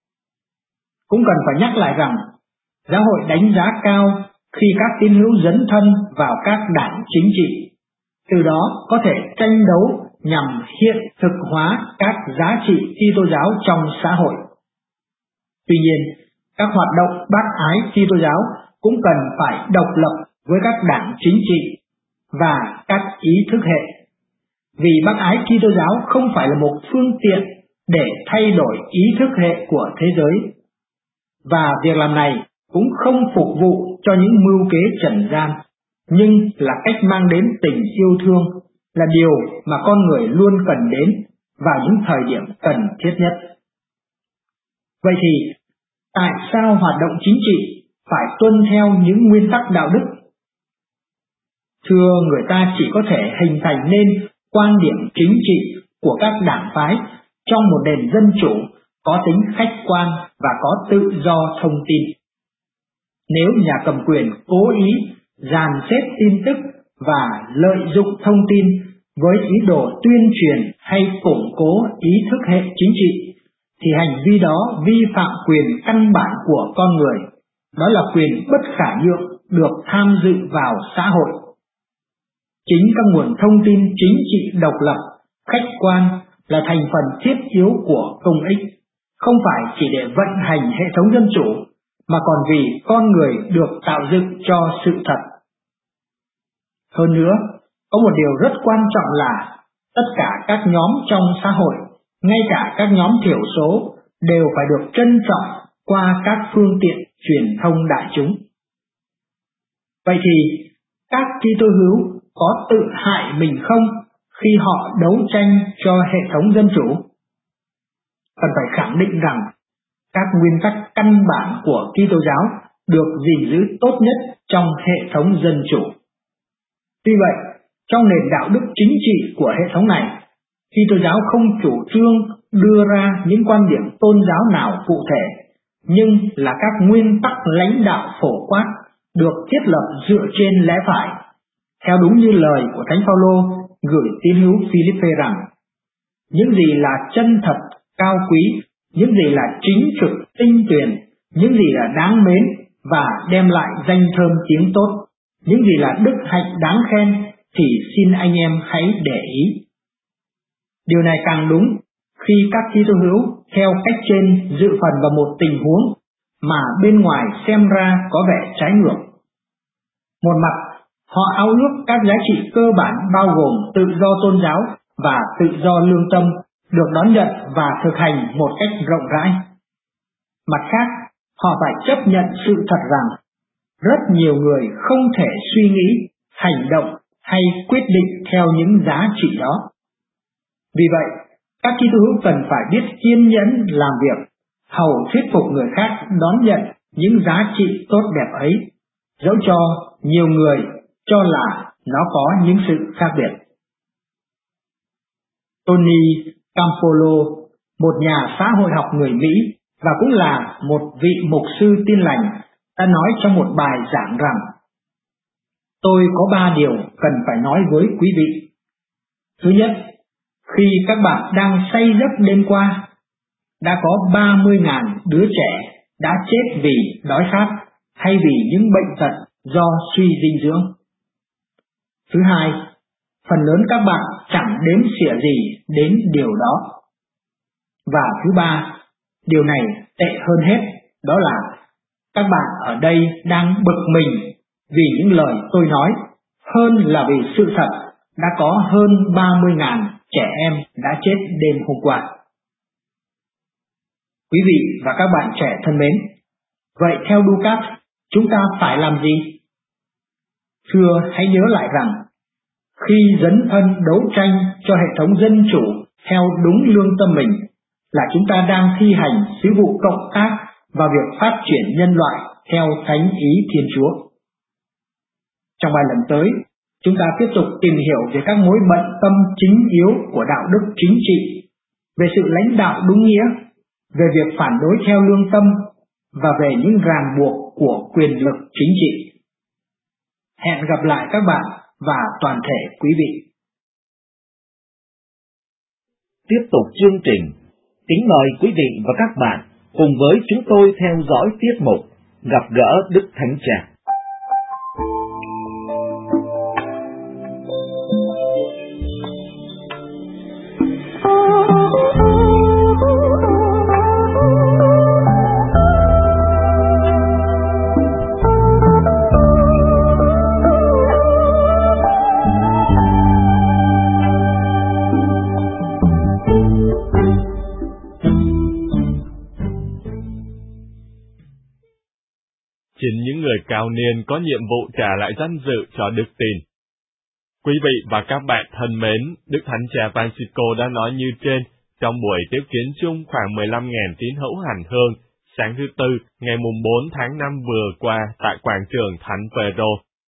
Cũng cần phải nhắc lại rằng, giáo hội đánh giá cao khi các tín hữu dấn thân vào các đảng chính trị, từ đó có thể tranh đấu nhằm hiện thực hóa các giá trị Kitô giáo trong xã hội. Tuy nhiên, các hoạt động bác ái Kitô giáo cũng cần phải độc lập với các đảng chính trị và các ý thức hệ, vì bác ái Kitô giáo không phải là một phương tiện để thay đổi ý thức hệ của thế giới, và việc làm này cũng không phục vụ cho những mưu kế trần gian, nhưng là cách mang đến tình yêu thương, là điều mà con người luôn cần đến vào những thời điểm cần thiết nhất. Vậy thì, tại sao hoạt động chính trị phải tuân theo những nguyên tắc đạo đức? Thưa, người ta chỉ có thể hình thành nên quan điểm chính trị của các đảng phái trong một nền dân chủ có tính khách quan và có tự do thông tin. Nếu nhà cầm quyền cố ý dàn xếp tin tức và lợi dụng thông tin với ý đồ tuyên truyền hay củng cố ý thức hệ chính trị, thì hành vi đó vi phạm quyền căn bản của con người, đó là quyền bất khả nhượng được tham dự vào xã hội. Chính các nguồn thông tin chính trị độc lập, khách quan là thành phần thiết yếu của công ích, không phải chỉ để vận hành hệ thống dân chủ, mà còn vì con người được tạo dựng cho sự thật. Hơn nữa, có một điều rất quan trọng là tất cả các nhóm trong xã hội, ngay cả các nhóm thiểu số, đều phải được trân trọng qua các phương tiện truyền thông đại chúng. Vậy thì, các Kitô hữu có tự hại mình không khi họ đấu tranh cho hệ thống dân chủ? Cần phải khẳng định rằng, các nguyên tắc căn bản của Kitô giáo được gìn giữ tốt nhất trong hệ thống dân chủ. Tuy vậy, trong nền đạo đức chính trị của hệ thống này, Kitô giáo không chủ trương đưa ra những quan điểm tôn giáo nào cụ thể, nhưng là các nguyên tắc lãnh đạo phổ quát được thiết lập dựa trên lẽ phải theo đúng như lời của Thánh Phaolô gửi tín hữu Philippe rằng, những gì là chân thật, cao quý, những gì là chính trực, tinh tuyền, những gì là đáng mến và đem lại danh thơm tiếng tốt, những gì là đức hạnh đáng khen, thì xin anh em hãy để ý. Điều này càng đúng khi các Kitô hữu theo cách trên dự phần vào một tình huống mà bên ngoài xem ra có vẻ trái ngược. Một mặt, họ ao ước các giá trị cơ bản bao gồm tự do tôn giáo và tự do lương tâm được đón nhận và thực hành một cách rộng rãi. Mặt khác, họ phải chấp nhận sự thật rằng rất nhiều người không thể suy nghĩ, hành động hay quyết định theo những giá trị đó. Vì vậy, các Kitô hữu cần phải biết kiên nhẫn làm việc, hầu thuyết phục người khác đón nhận những giá trị tốt đẹp ấy, dẫu cho nhiều người cho là nó có những sự khác biệt. Tony Campolo, một nhà xã hội học người Mỹ và cũng là một vị mục sư Tin lành, đã nói trong một bài giảng rằng: tôi có ba điều cần phải nói với quý vị. Thứ nhất, khi các bạn đang say giấc đêm qua, đã có ba mươi nghìn đứa trẻ đã chết vì đói khát hay vì những bệnh tật do suy dinh dưỡng. Thứ hai, phần lớn các bạn chẳng đếm xỉa gì đến điều đó. Và thứ ba, điều này tệ hơn hết, đó là các bạn ở đây đang bực mình vì những lời tôi nói, hơn là vì sự thật đã có hơn ba mươi nghìn trẻ em đã chết đêm hôm qua. Quý vị và các bạn trẻ thân mến, vậy theo Ducat, chúng ta phải làm gì? Thưa, hãy nhớ lại rằng, khi dấn thân đấu tranh cho hệ thống dân chủ theo đúng lương tâm mình, là chúng ta đang thi hành sứ vụ cộng tác vào việc phát triển nhân loại theo thánh ý Thiên Chúa. Trong bài lần tới, chúng ta tiếp tục tìm hiểu về các mối bận tâm chính yếu của đạo đức chính trị, về sự lãnh đạo đúng nghĩa, về việc phản đối theo lương tâm và về những ràng buộc của quyền lực chính trị. Hẹn gặp lại các bạn và toàn thể quý vị. Tiếp tục chương trình, kính mời quý vị và các bạn cùng với chúng tôi theo dõi tiết mục Gặp gỡ Đức Thánh Cha. Chính những người cao niên có nhiệm vụ trả lại danh dự cho đức tin. Quý vị và các bạn thân mến, Đức Thánh Cha Francisco đã nói như trên trong buổi tiếp kiến chung khoảng mười lăm nghìn tín hữu hành hương sáng thứ Tư ngày mùng bốn tháng năm vừa qua tại quảng trường Thánh Phêrô.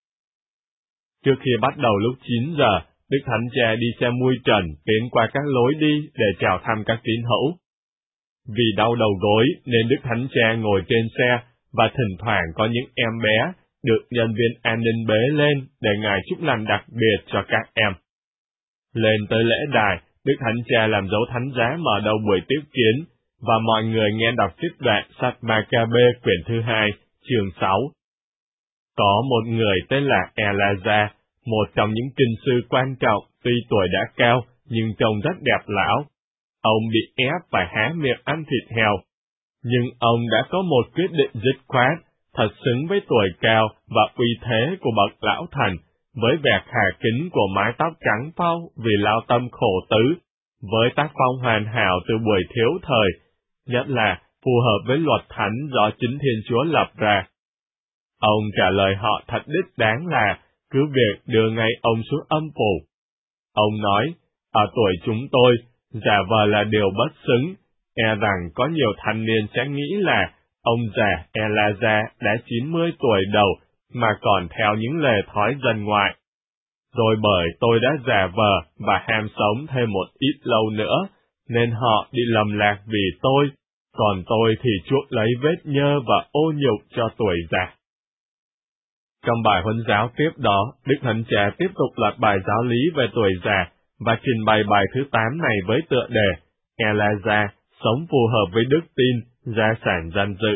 Trước khi bắt đầu lúc chín giờ, Đức Thánh Cha đi xe mui trần tiến qua các lối đi để chào thăm các tín hữu. Vì đau đầu gối nên Đức Thánh Cha ngồi trên xe và thỉnh thoảng có những em bé được nhân viên an ninh bế lên để Ngài chúc lành đặc biệt cho các em. Lên tới lễ đài, Đức Thánh Cha làm dấu thánh giá mở đầu buổi tiếp kiến, và mọi người nghe đọc trích đoạn sách Maccabe quyển thứ hai, chương sáu. Có một người tên là Elijah, một trong những kinh sư quan trọng, tuy tuổi đã cao nhưng trông rất đẹp lão. Ông bị ép phải há miệng ăn thịt heo. Nhưng ông đã có một quyết định dứt khoát, thật xứng với tuổi cao và uy thế của bậc lão thành, với vẻ khả kính của mái tóc trắng phau vì lao tâm khổ tứ, với tác phong hoàn hảo từ buổi thiếu thời, nhất là phù hợp với luật thánh do chính Thiên Chúa lập ra. Ông trả lời họ thật đích đáng là cứ việc đưa ngay ông xuống âm phủ. Ông nói, ở tuổi chúng tôi, giả vờ là điều bất xứng, e rằng có nhiều thanh niên sẽ nghĩ là ông già Elijah đã chín mươi tuổi đầu mà còn theo những lề thói dân ngoại. Rồi bởi tôi đã giả vờ và ham sống thêm một ít lâu nữa, nên họ bị lầm lạc vì tôi, còn tôi thì chuốc lấy vết nhơ và ô nhục cho tuổi già. Trong bài huấn giáo tiếp đó, Đức Thánh Cha tiếp tục loạt bài giáo lý về tuổi già và trình bày bài thứ tám này với tựa đề Elijah, sống phù hợp với đức tin, gia sản danh dự.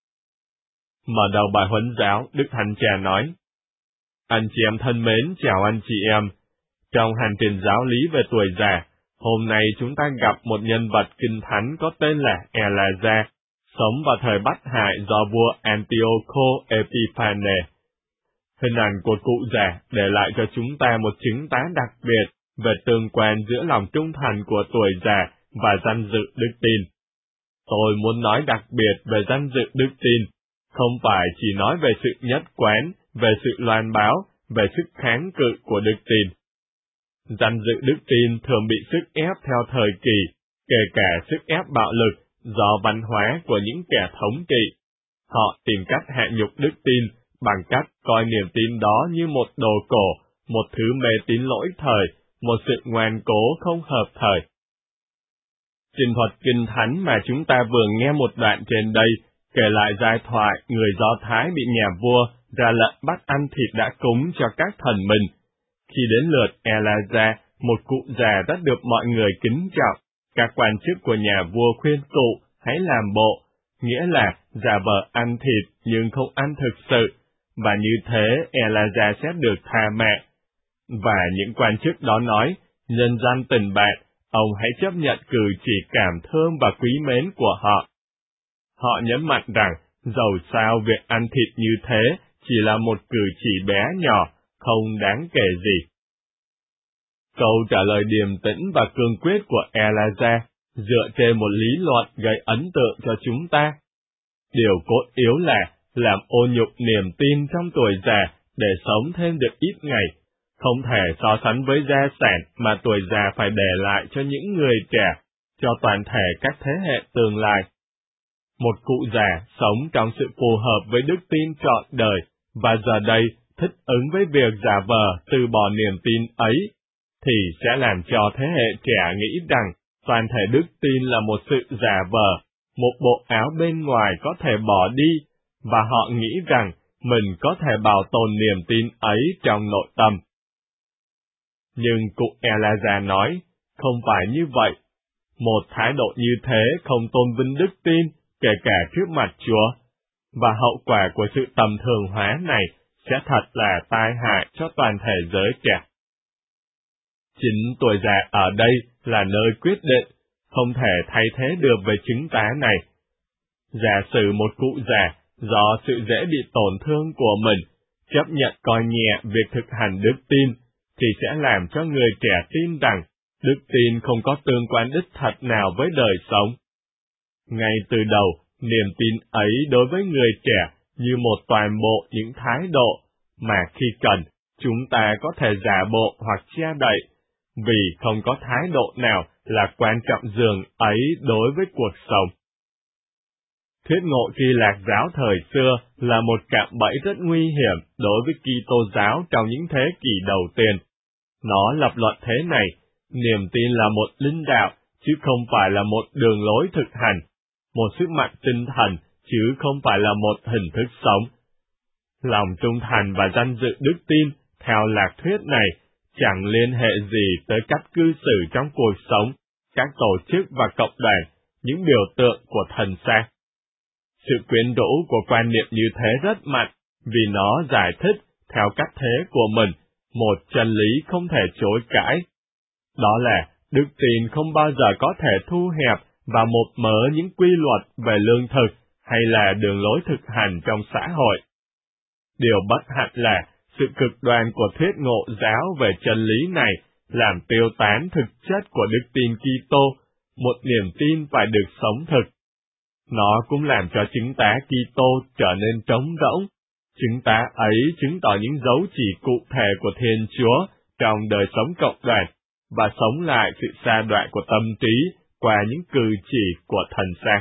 Mở đầu bài huấn giáo, Đức Thánh Cha nói: Anh chị em thân mến, chào anh chị em. Trong hành trình giáo lý về tuổi già, hôm nay chúng ta gặp một nhân vật kinh thánh có tên là Elijah, sống vào thời Bát Hại do vua Antiochus Epiphanes. Hình ảnh của cụ già để lại cho chúng ta một chứng tá đặc biệt về tương quan giữa lòng trung thành của tuổi già và danh dự đức tin. Tôi muốn nói đặc biệt về danh dự đức tin, không phải chỉ nói về sự nhất quán, về sự loan báo, về sức kháng cự của đức tin. Danh dự đức tin thường bị sức ép theo thời kỳ, kể cả sức ép bạo lực do văn hóa của những kẻ thống trị. Họ tìm cách hạ nhục đức tin bằng cách coi niềm tin đó như một đồ cổ, một thứ mê tín lỗi thời, một sự ngoan cố không hợp thời. Trình thuật kinh thánh mà chúng ta vừa nghe một đoạn trên đây kể lại giai thoại người Do Thái bị nhà vua ra lệnh bắt ăn thịt đã cúng cho các thần mình. Khi đến lượt Elijah, một cụ già rất được mọi người kính trọng, các quan chức của nhà vua khuyên cụ hãy làm bộ, nghĩa là giả vờ ăn thịt nhưng không ăn thực sự, và như thế Elijah sẽ được tha mạng. Và những quan chức đó nói, nhân danh tình bạn, ông hãy chấp nhận cử chỉ cảm thương và quý mến của họ. Họ nhấn mạnh rằng, dầu sao việc ăn thịt như thế chỉ là một cử chỉ bé nhỏ, không đáng kể gì. Câu trả lời điềm tĩnh và cương quyết của Elijah dựa trên một lý luận gây ấn tượng cho chúng ta. Điều cốt yếu là làm ô nhục niềm tin trong tuổi già để sống thêm được ít ngày, không thể so sánh với gia sản mà tuổi già phải để lại cho những người trẻ, cho toàn thể các thế hệ tương lai. Một cụ già sống trong sự phù hợp với đức tin trọn đời, và giờ đây thích ứng với việc giả vờ từ bỏ niềm tin ấy, thì sẽ làm cho thế hệ trẻ nghĩ rằng toàn thể đức tin là một sự giả vờ, một bộ áo bên ngoài có thể bỏ đi, và họ nghĩ rằng mình có thể bảo tồn niềm tin ấy trong nội tâm. Nhưng cụ Elijah nói, không phải như vậy. Một thái độ như thế không tôn vinh đức tin, kể cả trước mặt Chúa, và hậu quả của sự tầm thường hóa này sẽ thật là tai hại cho toàn thể giới trẻ. Chính tuổi già ở đây là nơi quyết định, không thể thay thế được về chứng tá này. Giả sử một cụ già, do sự dễ bị tổn thương của mình, chấp nhận coi nhẹ việc thực hành đức tin, thì sẽ làm cho người trẻ tin rằng đức tin không có tương quan đích thật nào với đời sống. Ngay từ đầu, niềm tin ấy đối với người trẻ như một toàn bộ những thái độ, mà khi cần, chúng ta có thể giả bộ hoặc che đậy, vì không có thái độ nào là quan trọng dường ấy đối với cuộc sống. Thuyết ngộ Hy Lạc giáo thời xưa là một cạm bẫy rất nguy hiểm đối với Kitô giáo trong những thế kỷ đầu tiên. Nó lập luận thế này, niềm tin là một linh đạo, chứ không phải là một đường lối thực hành, một sức mạnh tinh thần, chứ không phải là một hình thức sống. Lòng trung thành và danh dự đức tin, theo lạc thuyết này, chẳng liên hệ gì tới cách cư xử trong cuộc sống, các tổ chức và cộng đoàn, những biểu tượng của thần xác. Sự quyến rũ của quan niệm như thế rất mạnh, vì nó giải thích, theo cách thế của mình, một chân lý không thể chối cãi. Đó là, đức tin không bao giờ có thể thu hẹp vào một mớ những quy luật về lương thực hay là đường lối thực hành trong xã hội. Điều bất hạnh là, sự cực đoan của thuyết ngộ giáo về chân lý này làm tiêu tán thực chất của đức tin Kitô, một niềm tin phải được sống thực. Nó cũng làm cho chứng tá Kitô trở nên trống rỗng. Chứng tá ấy chứng tỏ những dấu chỉ cụ thể của Thiên Chúa trong đời sống cộng đoàn, và sống lại sự sa đọa của tâm trí qua những cử chỉ của thần xác.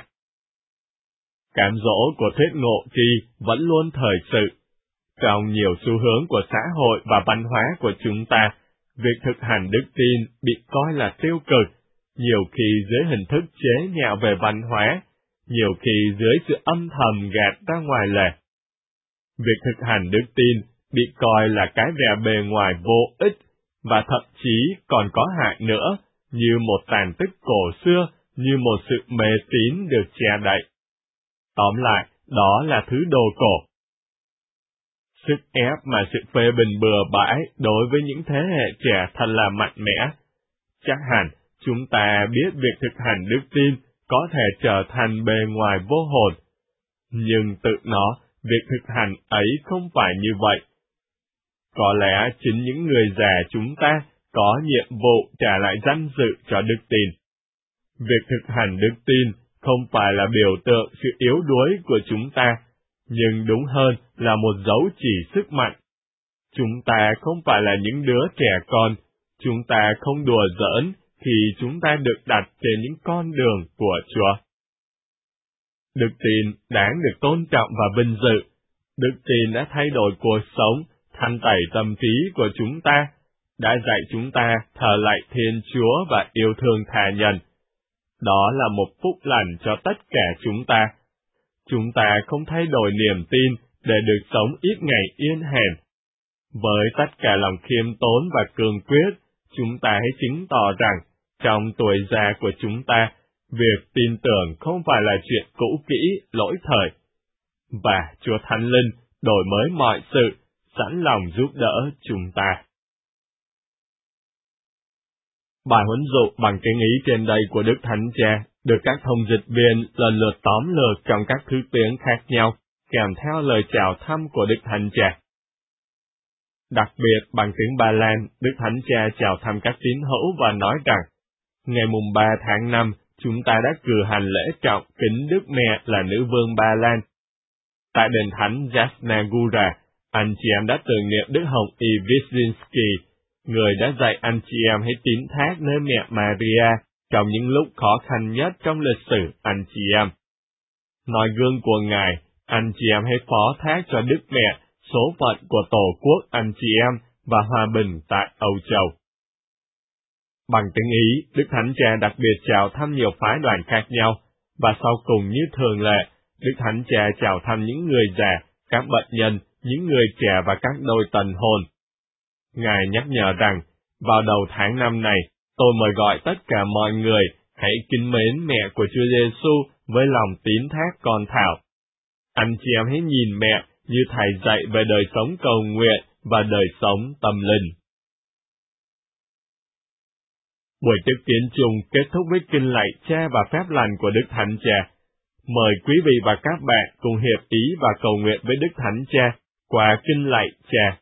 Cám dỗ của thuyết ngộ tri vẫn luôn thời sự. Trong nhiều xu hướng của xã hội và văn hóa của chúng ta, việc thực hành đức tin bị coi là tiêu cực, nhiều khi dưới hình thức chế nhạo về văn hóa, nhiều khi dưới sự âm thầm gạt ra ngoài lề. Việc thực hành đức tin bị coi là cái vẻ bề ngoài vô ích, và thậm chí còn có hại nữa, như một tàn tích cổ xưa, như một sự mê tín được che đậy. Tóm lại, đó là thứ đồ cổ. Sức ép mà sự phê bình bừa bãi đối với những thế hệ trẻ thật là mạnh mẽ. Chắc hẳn, chúng ta biết việc thực hành đức tin có thể trở thành bề ngoài vô hồn. Nhưng tự nó, việc thực hành ấy không phải như vậy. Có lẽ chính những người già chúng ta có nhiệm vụ trả lại danh dự cho đức tin. Việc thực hành đức tin không phải là biểu tượng sự yếu đuối của chúng ta, nhưng đúng hơn là một dấu chỉ sức mạnh. Chúng ta không phải là những đứa trẻ con, chúng ta không đùa giỡn khi chúng ta được đặt trên những con đường của Chúa. Đức tin đáng được tôn trọng và vinh dự. Đức tin đã thay đổi cuộc sống, thanh tẩy tâm trí của chúng ta, đã dạy chúng ta thờ lạy Thiên Chúa và yêu thương tha nhân. Đó là một phúc lành cho tất cả chúng ta. Chúng ta không thay đổi niềm tin để được sống ít ngày yên hèn. Với tất cả lòng khiêm tốn và cương quyết, chúng ta hãy chứng tỏ rằng, trong tuổi già của chúng ta, việc tin tưởng không phải là chuyện cũ kỹ, lỗi thời. Và Chúa Thánh Linh đổi mới mọi sự, sẵn lòng giúp đỡ chúng ta. Bài huấn dụ bằng tiếng Ý trên đây của Đức Thánh Cha được các thông dịch viên lần lượt tóm lược trong các thứ tiếng khác nhau, kèm theo lời chào thăm của Đức Thánh Cha. Đặc biệt bằng tiếng Ba Lan, Đức Thánh Cha chào thăm các tín hữu và nói rằng, ngày mùng ba tháng năm, chúng ta đã cử hành lễ trọng kính Đức Mẹ là Nữ Vương Ba Lan. Tại đền thánh Jasna Góra, anh chị em đã tưởng niệm Đức Hồng Y Wyszynski, người đã dạy anh chị em hãy tín thác nơi mẹ Maria trong những lúc khó khăn nhất trong lịch sử anh chị em. Noi gương của Ngài, anh chị em hãy phó thác cho Đức Mẹ số phận của Tổ quốc anh chị em và hòa bình tại Âu Châu. Bằng tiếng Ý, Đức Thánh Cha đặc biệt chào thăm nhiều phái đoàn khác nhau, và sau cùng như thường lệ, Đức Thánh Cha chào thăm những người già, các bệnh nhân, những người trẻ và các đôi tần hôn. Ngài nhắc nhở rằng, vào đầu tháng năm này, tôi mời gọi tất cả mọi người hãy kính mến mẹ của Chúa Giêsu với lòng tín thác con thảo. Anh chị em hãy nhìn mẹ như Thầy dạy về đời sống cầu nguyện và đời sống tâm linh. Buổi tiếp kiến chung kết thúc với kinh lạy cha và phép lành của Đức Thánh Cha. Mời quý vị và các bạn cùng hiệp ý và cầu nguyện với Đức Thánh Cha qua kinh lạy cha.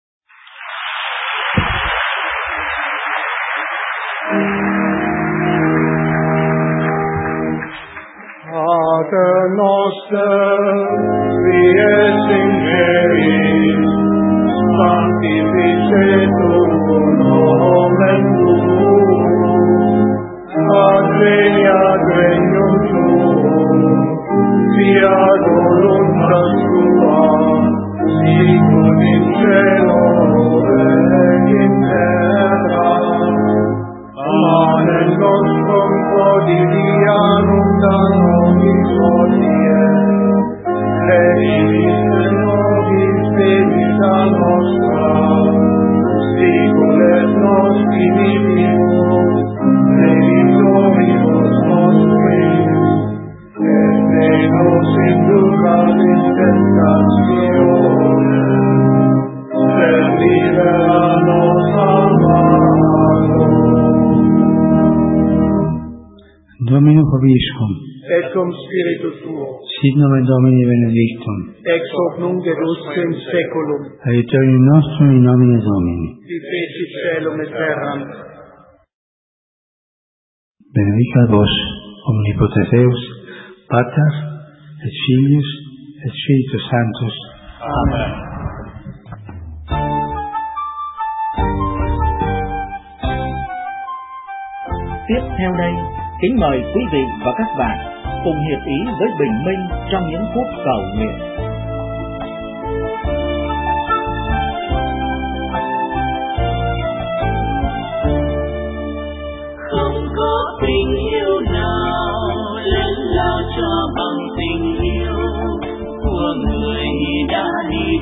Pater noster, qui es in celis, sanctificetur nomen tuum, adveniat regnum tuum, fiat voluntas tua, sicut in cielo et in terra. Panem nostrum quotidianum da nobis hodie, et dimitte nobis debita nostra, sicut et nos dimittimus debitoribus nostris, et ne nos inducas in tentationem, sed libera nos a malo. Dominum Vobiscum, Et cum spiritu tuo, sit nomen Domini benedictum, ex hoc nunc et usque in saeculum, aiutorium nostrum in nomine Domini. qui fecit caelum et terram. Benedicat vos, omnipotens Deus, Pater, et Filius, et Spiritus Sanctus. Amen. Tiếp theo đây, kính mời quý vị và các bạn cùng hiệp ý với Bình Minh trong những phút cầu nguyện. Không có tình yêu nào lớn lao cho bằng tình yêu của người đã đi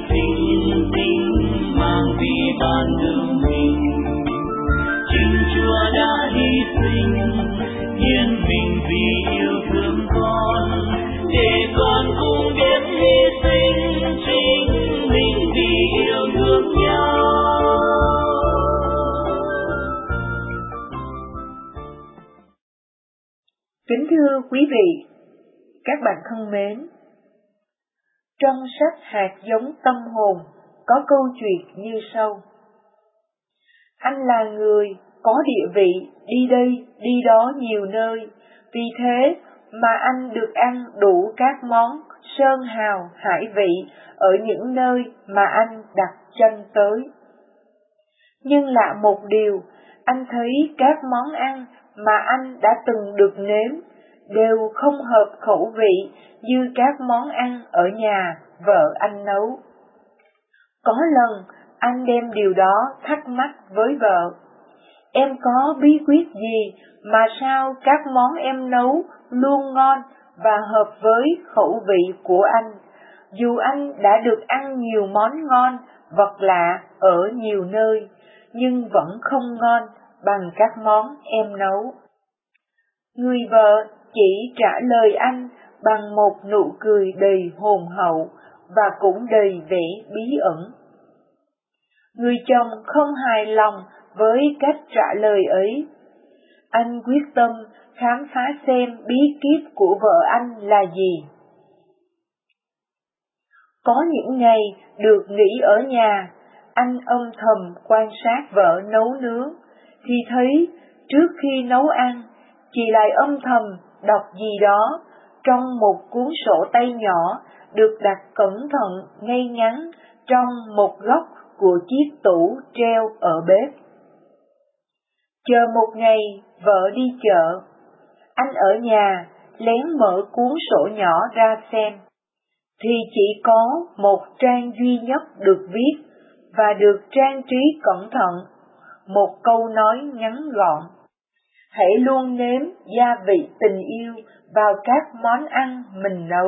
toàn từ mình. Chính Chúa đã hy sinh, hiến mình vì yêu thương con, để con cũng biết hy sinh chính mình vì yêu thương nhau. Kính thưa quý vị, các bạn thân mến, trong sách Hạt giống tâm hồn có câu chuyện như sau. Anh là người có địa vị, đi đây, đi đó nhiều nơi, vì thế mà anh được ăn đủ các món sơn hào hải vị ở những nơi mà anh đặt chân tới. Nhưng lạ một điều, anh thấy các món ăn mà anh đã từng được nếm đều không hợp khẩu vị như các món ăn ở nhà vợ anh nấu. Có lần anh đem điều đó thắc mắc với vợ. Em có bí quyết gì mà sao các món em nấu luôn ngon và hợp với khẩu vị của anh, dù anh đã được ăn nhiều món ngon, vật lạ ở nhiều nơi, nhưng vẫn không ngon bằng các món em nấu. Người vợ chỉ trả lời anh bằng một nụ cười đầy hồn hậu và cũng đầy vẻ bí ẩn. Người chồng không hài lòng với cách trả lời ấy. Anh quyết tâm khám phá xem bí kíp của vợ anh là gì. Có những ngày được nghỉ ở nhà, anh âm thầm quan sát vợ nấu nướng, thì thấy trước khi nấu ăn, chị lại âm thầm đọc gì đó trong một cuốn sổ tay nhỏ được đặt cẩn thận ngay ngắn trong một góc của chiếc tủ treo ở bếp. Chờ một ngày vợ đi chợ, anh ở nhà lén mở cuốn sổ nhỏ ra xem, thì chỉ có một trang duy nhất được viết và được trang trí cẩn thận, một câu nói ngắn gọn: hãy luôn nếm gia vị tình yêu vào các món ăn mình nấu.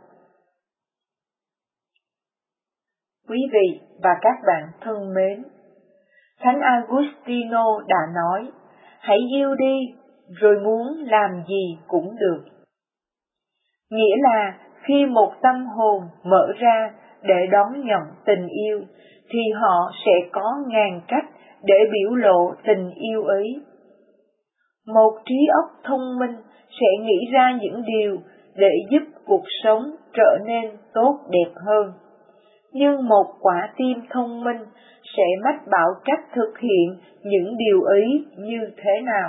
Quý vị và các bạn thân mến, Thánh Agustino đã nói, hãy yêu đi, rồi muốn làm gì cũng được. Nghĩa là khi một tâm hồn mở ra để đón nhận tình yêu, thì họ sẽ có ngàn cách để biểu lộ tình yêu ấy. Một trí óc thông minh sẽ nghĩ ra những điều để giúp cuộc sống trở nên tốt đẹp hơn. Nhưng một quả tim thông minh sẽ mách bảo cách thực hiện những điều ấy như thế nào.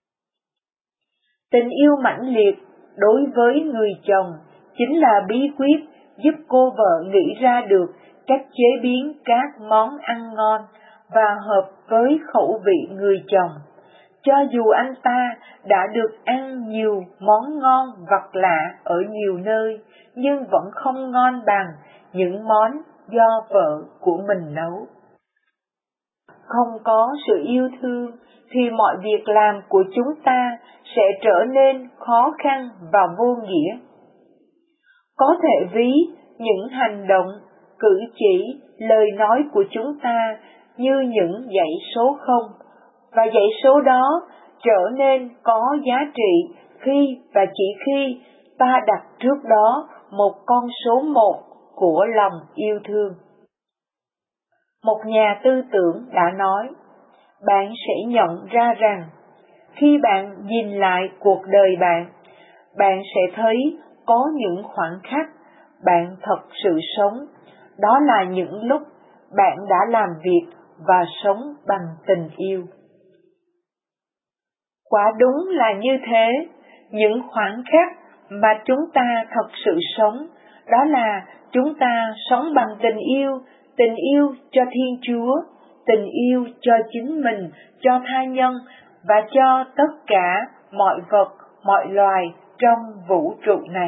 Tình yêu mãnh liệt đối với người chồng chính là bí quyết giúp cô vợ nghĩ ra được cách chế biến các món ăn ngon và hợp với khẩu vị người chồng, cho dù anh ta đã được ăn nhiều món ngon vật lạ ở nhiều nơi, nhưng vẫn không ngon bằng những món do vợ của mình nấu. Không có sự yêu thương thì mọi việc làm của chúng ta sẽ trở nên khó khăn và vô nghĩa. Có thể ví những hành động, cử chỉ, lời nói của chúng ta như những dãy số không, và dãy số đó trở nên có giá trị khi và chỉ khi ta đặt trước đó một con số một của lòng yêu thương. Một nhà tư tưởng đã nói, bạn sẽ nhận ra rằng khi bạn nhìn lại cuộc đời bạn, bạn sẽ thấy có những khoảnh khắc bạn thật sự sống, đó là những lúc bạn đã làm việc và sống bằng tình yêu. Quả đúng là như thế, những khoảnh khắc mà chúng ta thật sự sống, đó là chúng ta sống bằng tình yêu, tình yêu cho Thiên Chúa, tình yêu cho chính mình, cho tha nhân và cho tất cả mọi vật, mọi loài trong vũ trụ này.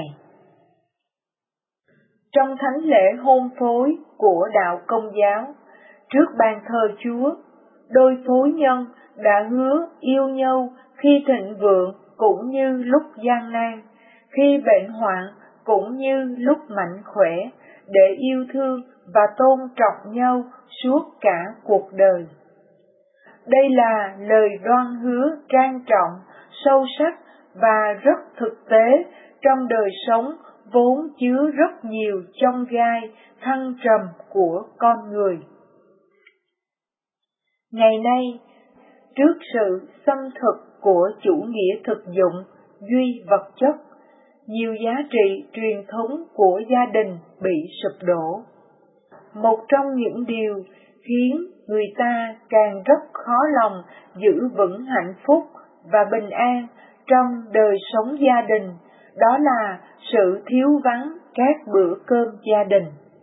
Trong thánh lễ hôn phối của đạo Công giáo, trước bàn thờ Chúa, đôi phối nhân đã hứa yêu nhau khi thịnh vượng cũng như lúc gian nan, khi bệnh hoạn cũng như lúc mạnh khỏe, để yêu thương và tôn trọng nhau suốt cả cuộc đời. Đây là lời đoan hứa trang trọng, sâu sắc và rất thực tế trong đời sống vốn chứa rất nhiều chông gai, thăng trầm của con người. Ngày nay, trước sự xâm thực của chủ nghĩa thực dụng, duy vật chất, nhiều giá trị truyền thống của gia đình bị sụp đổ. Một trong những điều khiến người ta càng rất khó lòng giữ vững hạnh phúc và bình an trong đời sống gia đình, đó là sự thiếu vắng các bữa cơm gia đình.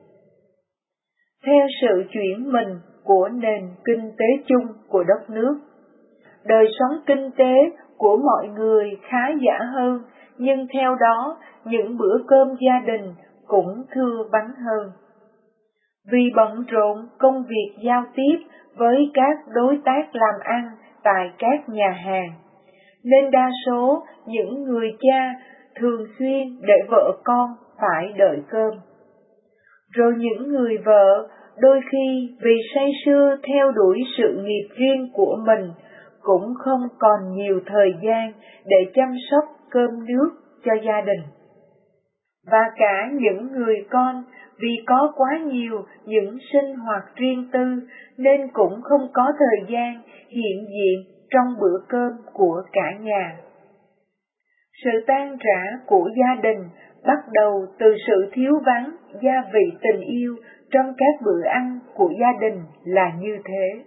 Theo sự chuyển mình của nền kinh tế chung của đất nước, đời sống kinh tế của mọi người khá giả hơn, nhưng theo đó những bữa cơm gia đình cũng thưa vắng hơn. Vì bận rộn công việc giao tiếp với các đối tác làm ăn tại các nhà hàng, nên đa số những người cha thường xuyên để vợ con phải đợi cơm. Rồi những người vợ đôi khi vì say sưa theo đuổi sự nghiệp riêng của mình cũng không còn nhiều thời gian để chăm sóc cơm nước cho gia đình. Và cả những người con vì có quá nhiều những sinh hoạt riêng tư nên cũng không có thời gian hiện diện trong bữa cơm của cả nhà. Sự tan rã của gia đình bắt đầu từ sự thiếu vắng gia vị tình yêu trong các bữa ăn của gia đình là như thế.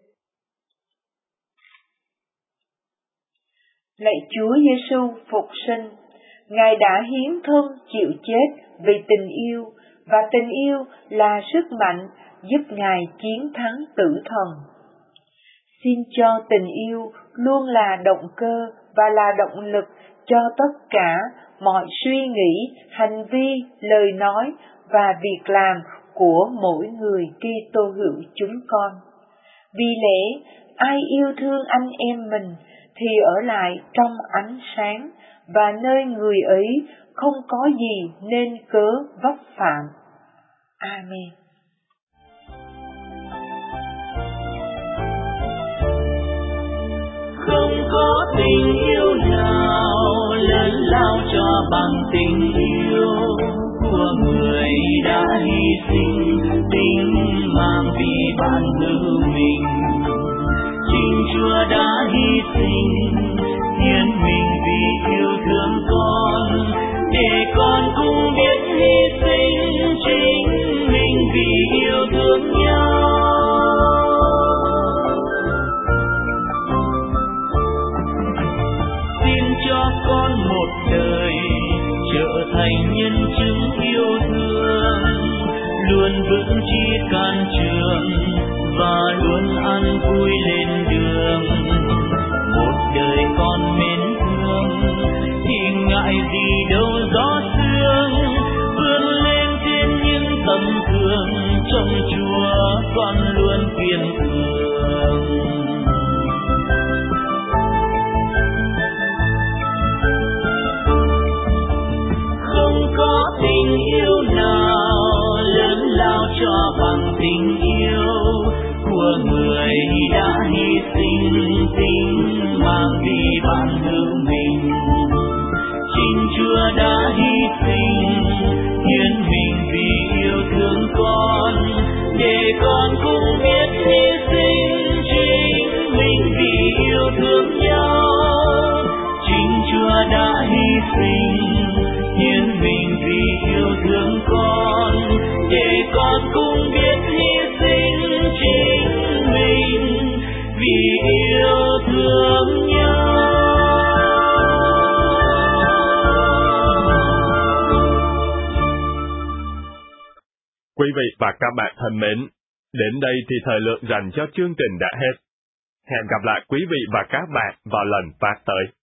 Lạy Chúa Giêsu phục sinh, Ngài đã hiến thân chịu chết vì tình yêu, và tình yêu là sức mạnh giúp Ngài chiến thắng tử thần. Xin cho tình yêu luôn là động cơ và là động lực cho tất cả mọi suy nghĩ, hành vi, lời nói và việc làm của mỗi người Kitô hữu chúng con. Vì lẽ, ai yêu thương anh em mình thì ở lại trong ánh sáng, và nơi người ấy không có gì nên cớ vấp phạm. Amen. Không có tình yêu nào lớn lao cho bằng tình yêu của người đã hy sinh tính mạng vì bạn hữu mình. Chính Chúa đã hy sinh hiến mình vì yêu thương con, để con cũng biết hy sinh chính mình vì yêu thương nhau. Xin cho con một đời trở thành nhân chứng yêu thương, luôn vững chí can trường và luôn ăn vui lên đường. Một đời con mến thương thì ngại gì đâu gió sương, vươn lên trên những tấm gương trong Chúa con luôn kiên cường. Không có tình yêu nào lớn lao cho bằng tình yêu của người đã hy sinh tính mạng vì bạn hữu mình. Chính Chúa đã hy sinh hiến mình vì yêu thương con, để con cũng biết hy sinh chính mình vì yêu thương nhau. Chính Chúa đã hy sinh hiến mình vì yêu thương con, để con cũng biết hy sinh chính mình vì yêu thương nhau. Quý vị và các bạn thân mến, đến đây thì thời lượng dành cho chương trình đã hết. Hẹn gặp lại quý vị và các bạn vào lần phát tới.